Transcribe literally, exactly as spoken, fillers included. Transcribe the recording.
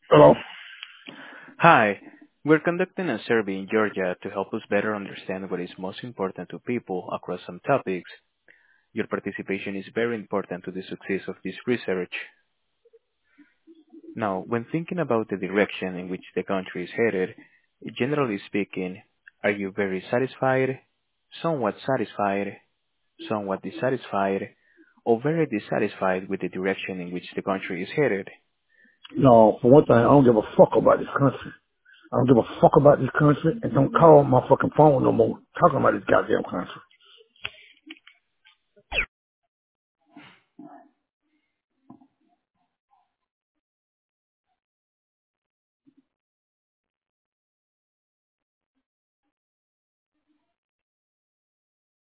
Hello? Hi, we're conducting a survey in Georgia to help us better understand what is most important to people across some topics. Your participation is very important to the success of this research. Now, when thinking about the direction in which the country is headed, generally speaking, are you very satisfied, somewhat satisfied, somewhat dissatisfied, or very dissatisfied with the direction in which the country is headed? No, for one thing, I don't give a fuck about this country. I don't give a fuck about this country, and don't call my fucking phone no more talking about this goddamn country.